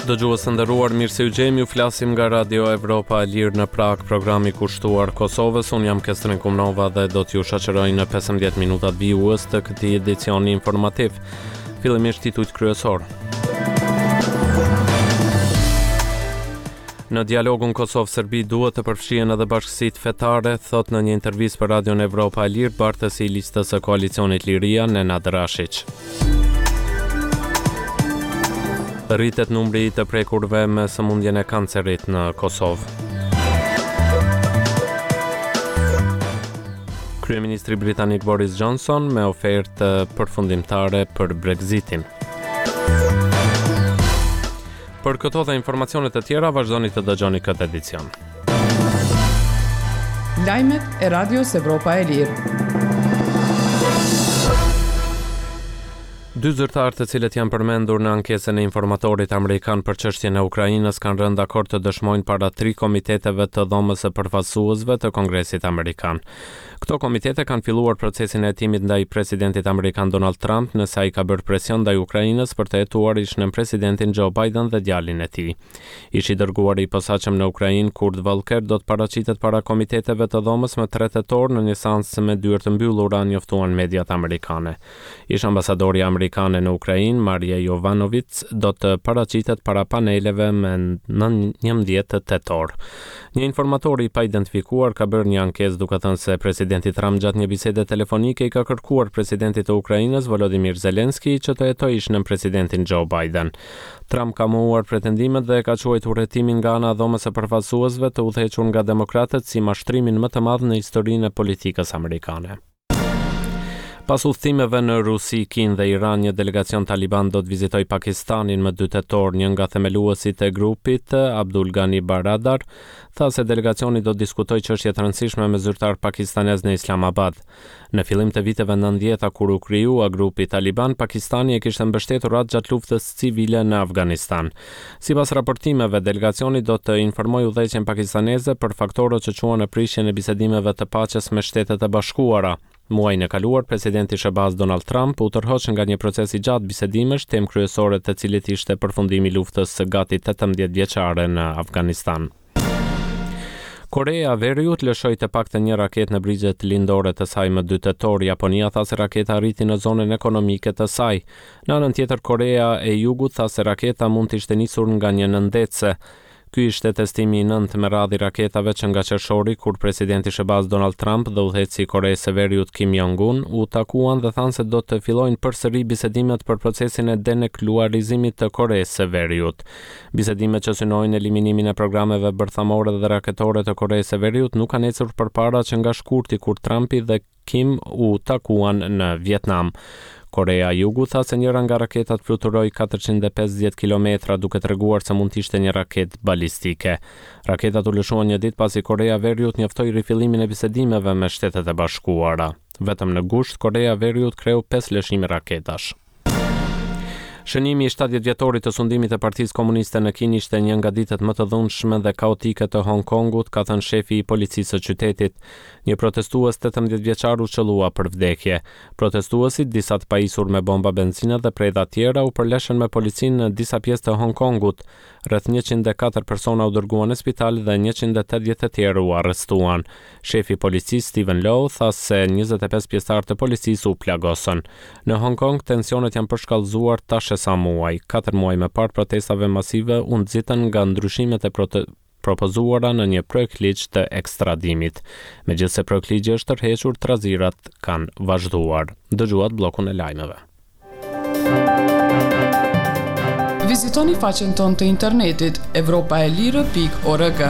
Dëgjues të nderuar, mirë se u gjejmë, ju flasim nga Radio Evropa e Lirë në Prag, programi kushtuar Kosovës. Unë jam Kestrin Kumnova dhe do t'ju shoqëroj në 15 minutat vijues të këtij edicioni informativ. Fillimisht titujt kryesor. Në dialogun Kosovë-Serbi duhet të përfshihen edhe bashkësitë fetare, thot në një intervistë për Radio Evropa e Lirë bartësi i listës së koalicionit Liria, Nenad Rashić. Rritet numri i të prekurve me sëmundjen e kancerit në Kosovë. Kryeministri britanik Boris Johnson me ofertë përfundimtare për Brexitin. Për këto dhe informacionet e tjera, vazhdoni të dëgjoni këtë edicion. Lajmet e Radios Evropa e Lirë. Dy zyrtarë të cilët janë përmendur në ankesën e informatorit amerikan për çështjen e Ukrainës kanë rënë dakord të dëshmojnë para 3 komiteteve të dhomës së përfaqësuesve të Kongresit amerikan. Këto komitete kanë filluar procesin e hetimit ndaj presidentit amerikan Donald Trump, nëse ai ka bërë presion ndaj Ukrainës për të hetuar ish-nën presidentin Joe Biden dhe djalin e tij. Ishi dërguari i posaçëm në Ukrainë, Kurt Volker, do të paraqitet para komiteteve të dhomës më 3 tetor në një seancë me dyert të mbyllura, njoftuan mediat amerikane. Ish ambasadori amerikane në Ukrainë, Maria Jovanovic, do të paraqitet para paneleve me 11 tetor. Një informator i pa identifikuar ka bërë një ankesë duke thënë se presidenti Trump gjatë një bisede telefonike i ka kërkuar presidentit të Ukrainës Volodymyr Zelensky që të hetojë ish-nën presidentin Joe Biden. Trump ka mohuar pretendimet dhe ka quajtur hetimin nga ana e dhomës së përfaqësuesve të udhëhequr nga demokratët si mashtrimin më të madh në historinë e politikës amerikane. Pas udhëtimeve në Rusi, Kinë dhe Iran, një delegacion taliban do të vizitojë Pakistanin më 2 tetor. Një nga themeluesit e grupit, Abdul Ghani Baradar, tha se delegacioni do të diskutojë çështje të rëndësishme me zyrtar pakistanez në Islamabad. Në fillim të viteve 90 kur u krijuar grupi taliban, Pakistani e kishte mbështetur atë gjatë luftës civile në Afganistan. Sipas raportimeve, delegacioni do të informojë udhëheqjen pakistaneze për faktorët që quhen në prishjen e bisedimeve të paqes me Shtetet e Bashkuara. Muajin e kaluar, presidenti Shehbaz Donald Trump u tërhoq nga një proces i gjatë bisedimesh, temë kryesore të cilit ishte përfundimi i luftës së gati 18 vjeçare në Afganistan. Korea e Veriut lëshoi të paktën një raketë në brigjet lindore të saj më 2 tetor. Japonia tha se raketa arriti në zonën ekonomike të saj. Në anën tjetër, Korea e Jugut tha se raketa mund të ishte nisur nga një nëndece. Ky ishte testimi i 9 me radhë i raketave që nga qershori, kur presidenti Shehbaz Donald Trump dhe udhëheqësi i Koreas së Veriut Kim Jong-un u takuan dhe thanë se do të fillojnë përsëri bisedimet për procesin e denuklearizimit të Koreas së Veriut. Bisedimet që synojnë eliminimin e programeve bërthamore dhe raketore të Koreas së Veriut nuk kanë ecur përpara që nga shkurti kur Trumpi dhe Kim u takuan në Vietnam. Korea e Jugut tha se njëra nga raketat fluturoi 450 kilometra, duke treguar se mund të ishte një raketë balistike. Raketat u lëshuan një ditë pasi Korea e Veriut njoftoi rifillimin e bisedimeve me Shtetet e Bashkuara. Vetëm në gusht, Korea e Veriut kreu 5 lëshime raketash. Shënimi i 70 vjetorit të sundimit të Partisë Komuniste në Kinë ishte një nga ditët më të dhunshme dhe kaotike të Hong Kongut, ka thënë shefi i policisë së qytetit. Një protestues 18 vjeçar u qellua për vdekje. Protestuesit, disa të pajisur me bomba benzine dhe prejda tjera, u përleshën me policinë në disa pjesë të Hong Kongut. Rreth 104 persona u dërguan në spital dhe 180 të tjerë u arrestuan. Shefi i policisë Stephen Low tha se 25 pjesëtarë të policisë u plagosën. Në Hong Kong tensionet janë përshkallëzuar tash sa muaj. 4 muaj më parë protestave masive u nxitën nga ndryshimet e propozuara në një projekt ligj të ekstradimit. Megjithse projekt ligji është tërhequr, trazirat kanë vazhduar. Dëgjuat bllokun e lajmeve. Vizitoni faqen tonë të internetit evropaelire.org.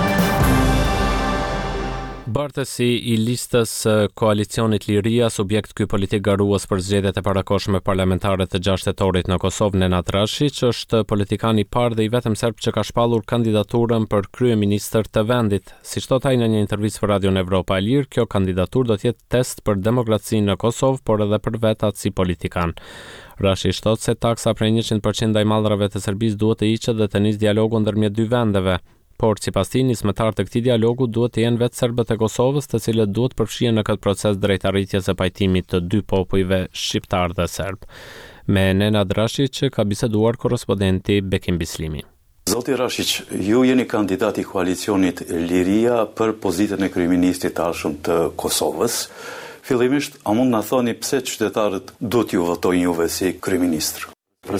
Bartësi i listës koalicionit Liria, subjekt ky politik garues për zgjedhjet e parakohshme parlamentare të 6 tetorit në Kosovë, Nenad Rashić, është politikan i parë dhe i vetëm serb që ka shpallur kandidaturën për kryeministër të vendit. Siç thot ai në një intervistë për Radion Evropa e Lirë, kjo kandidaturë do të jetë test për demokracinë në Kosovë, por edhe për vetat si politikan. Rashić thot se taksa prej 100% ndaj mallrave të Serbisë duhet të hiqet dhe të nisë dialogu ndërmjet dy vendeve. Por sipas tij nismëtarët të këtij dialogu duhet të jenë vetë serbët e Kosovës, të cilët duhet përfshihen në këtë proces drejt arritjes së pajtimit të dy popujve shqiptar dhe serb. Me Nenad Rashić ka biseduar korrespondenti Bekim Bislimi. Zoti Rashiq, ju jeni kandidat I koalicionit Liria për pozitën e kryeministrit të ardhshëm të Kosovës. Fillimisht, a mund na thoni pse qytetarët do t'ju votojnë juve si kryeministër?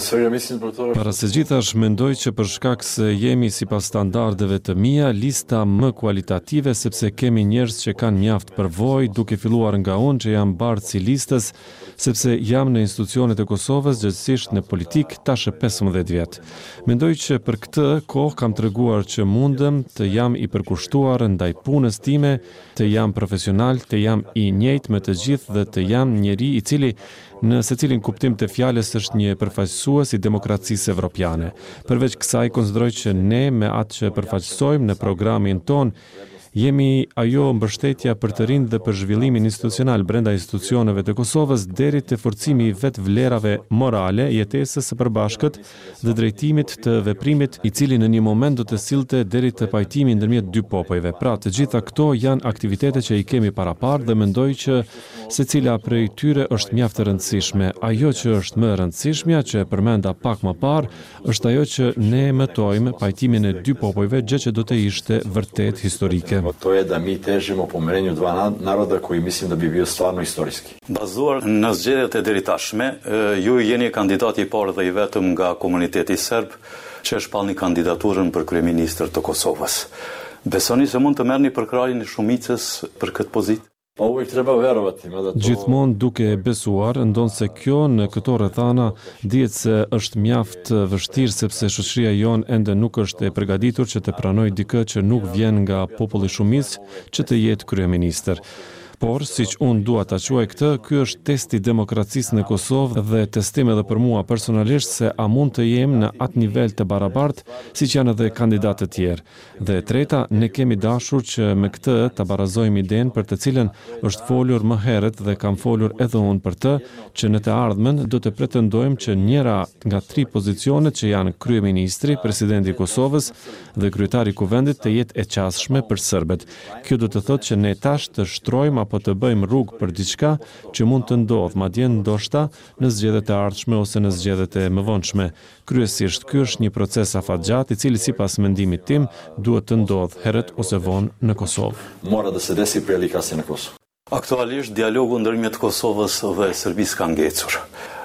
Para së gjithash, mendoj që për shkak se jemi sipas standardeve të mia, lista më kualitative sepse kemi njerëz që kanë mjaft përvojë, duke filluar nga unë që jam bardh I listës, sepse jam në institucionet e Kosovës, gjithsesi në politik tash 15 vjet. Mendoj që për këtë kohë kam treguar që mundem të jam I përkushtuar ndaj punës time, të jam profesional, të jam I njëjtë me të gjithë dhe të jam njeri I cili në secilin kuptim të fjalës është një përfaqësues I demokracisë evropiane. Përveç kësaj konsideroj që ne me atë që përfaqësojmë në programin ton jemi ajo mbështetja për të rinj dhe për zhvillimin institucional brenda institucioneve të Kosovës deri te forcimi I vetë vlerave morale, jetesës së përbashkët dhe drejtimit të veprimit I cili në një moment do të sillte deri te pajtimi ndërmjet dy popujve. Pra, të gjitha këto janë aktivitete që I kemi paraparë dhe mendoj që secila prej tyre është mjaft e rëndësishme. Ajo që është më e rëndësishmja, që e përmenda pak më parë, është ajo që ne mëtojmë pajtimin e dy popujve, gjë që do të ishte vërtet historike. To je da mi težimo pomirenju dva naroda koji mislim da bi bio stvarno istorijski. Bazuar në zgjedhjet e deri tashme, ju jeni kandidati I parë dhe I vetëm nga komuniteti serb që e shpallni kandidaturën për kryeministër të Kosovës. Besoni se mund të merrni përkrahjen e shumicës për këtë pozitë? Pa uvijek treba verovati. Gjithmonë duke besuar, ndonse kjo në këto rrethana dihet se është mjaft vështirë sepse shoqëria jon ende nuk është e përgatitur që të pranojë dikë që nuk vjen nga populli shumicë që të jetë kryeministër. Por, siç unë dua ta quaj këtë, ky është testi I demokracisë në Kosovë dhe testim edhe për mua personalisht se a mund të jem në atë nivel të barabartë siç janë edhe kandidatë të tjerë. Dhe e treta, ne kemi dashur që me këtë ta barazojmë idenë për të cilën është folur më herët dhe kam folur edhe unë për të, që në të ardhmen do të pretendojmë që njëra nga 3 pozicionet që janë kryeministri, presidenti I Kosovës dhe kryetari I kuvendit të jetë e qasshme për serbët. Kjo do të thotë që ne tash të shtrojmë apo të bëjmë rrugë për diçka që mund të ndodhë, madje ndoshta në zgjedhjet e ardhshme ose në zgjedhjet e mëvonshme. Kryesisht, ky është një proces afatgjat I cili sipas mendimit tim duhet të ndodhë herët ose vonë në Kosovë. Mora da se desi prije ili kasnije në Kosovë. Aktualisht dialogu ndërmjet Kosovës dhe Serbisë ka ngecur.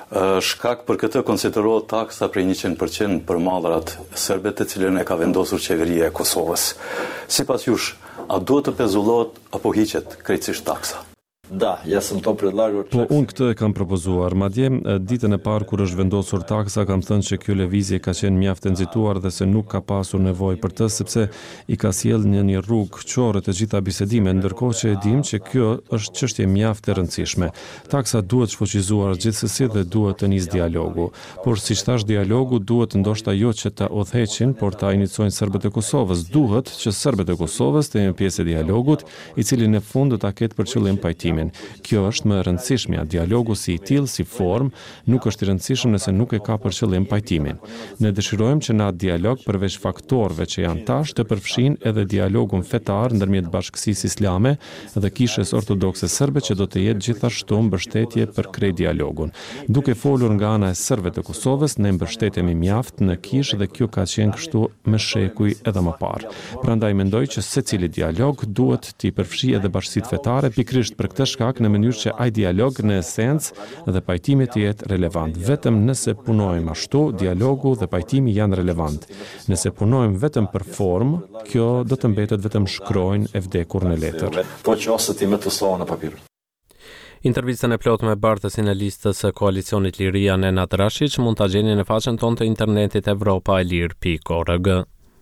Shkak për këtë konsiderohet taksa prej 100% për mallrat serbe të cilën e ka vendosur qeveria e Kosovës. Sipas jush, a duhet të pezullohet apo hiqet krejtësisht taksa? Da, ja sam to predlagao. Po unë këtë e kam propozuar. Madje ditën e parë kur është vendosur taksa, kam thënë që kjo lëvizje ka qenë mjaft e nxituar dhe se nuk ka pasur nevojë për të sepse I ka sjellë në një rrugë qore të gjitha bisedimet, ndërkohë që e dim që kjo është çështje mjaft e rëndësishme. Taksa duhet shfuqizuar gjithsesi dhe duhet të nisë dialogu. Por siç thash, dialogu duhet ndoshta jo që ta udhëheqin, por ta iniciojnë serbët e Kosovës. Duhet që serbët e Kosovës të jenë pjesë e dialogut, I cili në fund do ta ketë për qëllim pajtim. Kjo është më e rëndësishmja. Dialogu si I tillë, si formë, nuk është I rëndësishëm nëse nuk e ka për qëllim pajtimin. Ne dëshirojmë që në atë dialog përveç faktorëve që janë tash të përfshin edhe dialogun fetar ndërmjet Bashkësisë Islame dhe Kishës Ortodokse Serbe që do të jetë gjithashtu mbështetje për krejt dialogun. Duke folur nga ana e serbëve të Kosovës, ne mbështetemi mjaft në Kishë dhe kjo ka qenë kështu me shekuj edhe më parë. Prandaj mendoj që secili dialog duhet t'i përfshijë edhe bashkësitë fetare pikërisht për këtë shkak në mënyrë që ai dialog në esencë dhe pajtimi të jetë relevant. Vetëm nëse punojmë ashtu, dialogu dhe pajtimi janë relevant. Nëse punojmë vetëm për formë, kjo do të mbetet vetëm shkronjë e vdekur në letër. To će ostati mrtvo slovo na papiru. Intervistën e plot me bartësin e listës së koalicionit Liria Nenad Rashiq mund ta gjeni në faqen tonë të internetit evropaelir.org.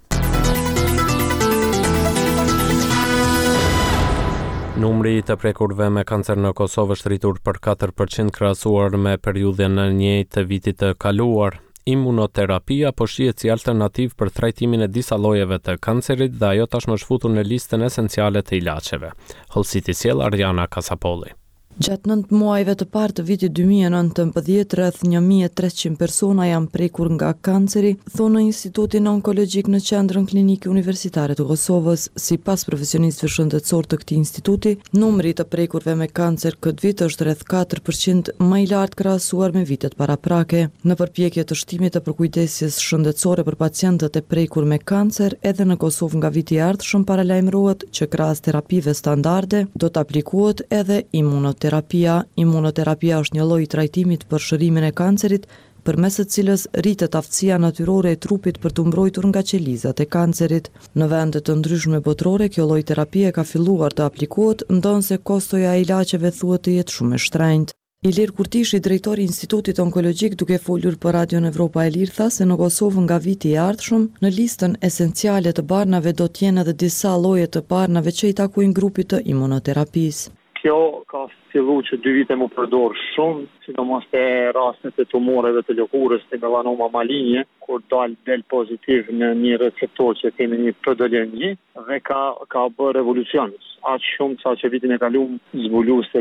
Numri të prekurve me kancer në Kosovë është rritur për 4% krahasuar me periudhën e njëjtë të vitit të kaluar. Imunoterapia po shihet si alternativë për trajtimin e disa llojeve të kancerit dhe ajo tashmë është futur në listën esenciale të ilaçeve. Hollësiti sjell Ariana Kasapolli. Gjatë 9 muajve të parë të vitit 2019, rreth 1300 persona janë prekur nga kanceri, thonë në Institutin Onkologjik në Qendrën Klinike Universitare të Kosovës. Sipas profesionistëve shëndetësor të këtij instituti, numri të prekurve me kancer këtë vit është rreth 4% më i lartë krahasuar me vitet paraprake. Në përpjekje të shtimit të përkujdesjes shëndetësore për pacientët e prekur me kancer, edhe në Kosovë nga viti i ardhshëm paralajmërohet që krahas terapive standarde do të aplikohet edhe imunoterapia. Imunoterapia është një lloj i trajtimit për shërimin e kancerit, përmes së cilës rritet aftësia natyrore e trupit për të mbrojtur nga qelizat e kancerit. Në vende të ndryshme botërore, kjo lloj terapie ka filluar të aplikohet, ndonse kostoja e ilaçeve thuhet të jetë shumë e shtrenjtë. Ilir Kurtishi, drejtori i Institutit Onkologjik, duke folur për Radion Evropa e Lirë, tha se në Kosovë nga viti i ardhshëm, në listën esenciale të barnave do të jenë edhe disa lloje të barnave që i takojnë grupit të imunoterapisë. Kjo ka fillu që 2 vite më përdor shumë, sidomos te rastet e tumoreve të lëkurës, te melanoma malinje, kur del pozitiv në një receptor që kemi një PDL1 dhe ka bërë revolucion. Aq shumë sa që vitin e kaluar zbuluese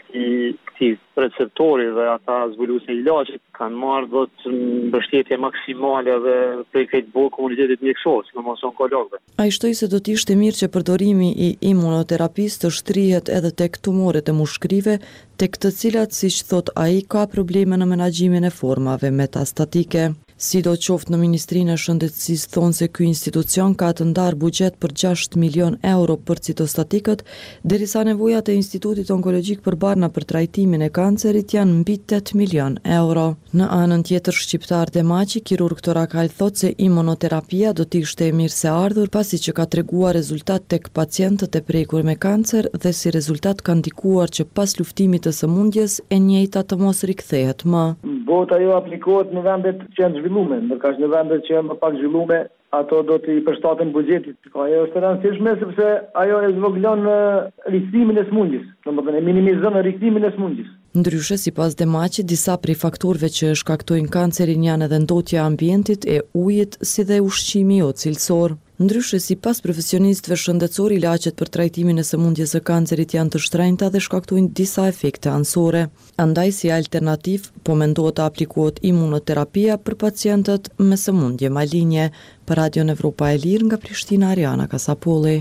këtij receptori dhe ata zbuluese ilaçit kanë marrë do të mbështetje maksimale dhe prej këtë komunitetit mjekësor, sidomos onkologëve. Ai shtoi se do të ishte mirë që përdorimi i imunoterapisë të shtrihet edhe tek tumoret e mushkërive, tek të cilat, siç thot ai, ka probleme në menaxhimin e formave metastatike. Sidoqoftë në Ministrinë e Shëndetësisë thonë se ky institucion ka të ndarë buxhet për 6 milion euro për citostatikët, derisa nevojat e Institutit Onkologjik për barna për trajtimin e kancerit janë mbi 8 milion euro. Në anën tjetër, shqiptar Demaçi, kirurg torakal, thot se imunoterapia do të ishte e mirë se ardhur, pasi që ka treguar rezultat tek pacientët e prekur me kancer dhe si rezultat ka ndikuar që pas luftimit të sëmundjes e njëjta të mos rikthehet më. Bota jo aplikohet në vendet që janë zhvilluar, ndërkaq në vendet që janë më pak zhvilluar, ato do të i përshtaten buxhetit. Ajo është e rëndësishme sepse ajo e zvoglon rikthimin e sëmundjes, domethënë e minimizon rikthimin e sëmundjes. Ndryshe, sipas Demaçit, disa prej faktorëve që shkaktojnë kancerin janë edhe ndotja e ambientit, e ujit, si dhe ushqimi jo cilësor. Ndryshe, sipas profesionistëve shëndetësor, ilaçet për trajtimin e sëmundjes së kancerit janë të shtrenjta dhe shkaktojnë disa efekte anësore. Andaj, si alternativë, po mendohet të aplikohet imunoterapia për pacientët me sëmundje malinje. Për Radion Evropa e Lirë, nga Prishtina, Ariana Kasapolli.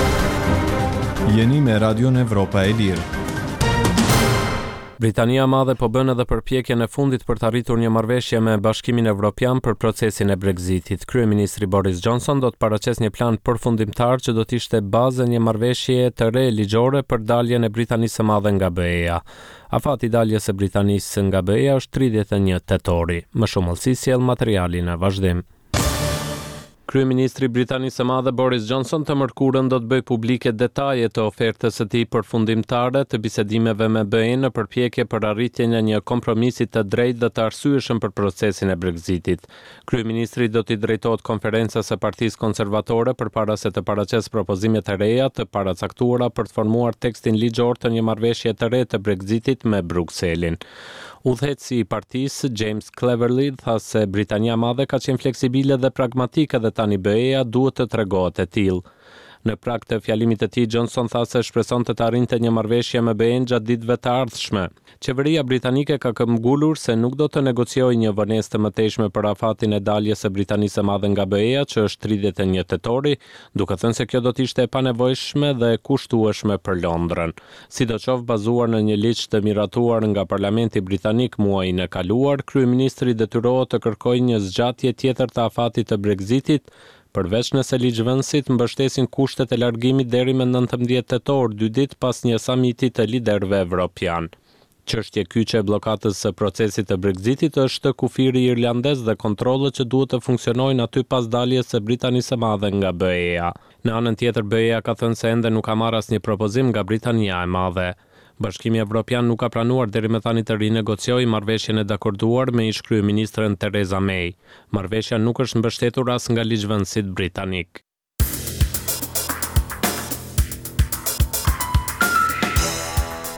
Jeni me Radion Evropa e Lirë. Britania e Madhe po bën edhe përpjekjen e fundit për të arritur një marrëveshje me Bashkimin Evropian për procesin e Brexitit. Kryeministri Boris Johnson do të paraqesë një plan përfundimtar që do të ishte bazë një marrëveshje të re ligjore për daljen e Britanisë së Madhe nga BE-ja. Afati i daljes së Britanisë nga BE-ja është 31 tetori. Më shumë ëllësi sjell materialin në vazhdim. Kryeministri Britanisë së Madhe Boris Johnson të mërkurën do të bëjë publike detajet të ofertës së tij përfundimtare të bisedimeve me BE në përpjekje për arritjen e një kompromisi të drejtë dhe të arsyeshëm për procesin e Brexitit. Kryeministri do t'i drejtohet konferencës së Partisë Konservatore përpara se të paraqesë propozime të reja të paracaktuara për të formuar tekstin ligjor të një marrëveshje të re të Brexitit me Brukselin. Udhëheqësi i partisë, James Cleverly, tha se Britania e Madhe ka qenë fleksibile dhe pragmatike dhe tani BE-ja duhet të tregohet e tillë. Në prag të fjalimit të tij, Johnson tha se shpresonte të arrinte një marrëveshje me BE-n gjatë ditëve të ardhshme. Qeveria britanike ka këmbgulur se nuk do të negociojë një vonesë të mëtejshme për afatin e daljes së Britanisë së Madhe nga BE-ja, që është 31 tetori, duke thënë se kjo do të ishte e panevojshme dhe e kushtueshme për Londrën. Sidoqoftë, bazuar në një ligj të miratuar nga Parlamenti britanik muajin e kaluar, kryeministri detyrohet të kërkojë një zgjatje tjetër të afatit të Brexitit, përveç nëse ligjvënësit mbështesin kushtet e largimit deri me 19 tetor, 2 ditë pas një samiti të liderëve evropian. Çështje kyçe e bllokatës së procesit të Brexitit është kufiri irlandez dhe kontrollet që duhet të funksionojnë aty pas daljes së Britanisë së Madhe nga BE-ja. Në anën tjetër, BE-ja ka thënë se ende nuk ka marrë asnjë propozim nga Britania e Madhe. Bashkimi Evropian nuk ka planuar deri më tani të rinegociojë marrëveshjen e dakorduar me ish-kryeministren Theresa May. Marrëveshja nuk është mbështetur as nga ligjvënësit britanik.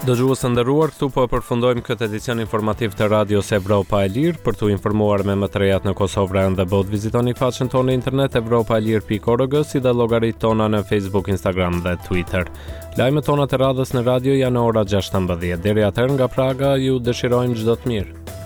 Dëgjues të nderuar, këtu po e përfundojmë këtë edicion informativ të Radios Evropa e Lirë. Për t'u informuar me më të rejat në Kosovë, Vran dhe botë, vizitoni faqen tonë në internet evropaelir.org si dhe llogaritë tona në Facebook, Instagram dhe Twitter. Lajmet tona të radhës në radio janë në ora 16. Deri atëherë nga Praga ju dëshirojmë çdo të mirë.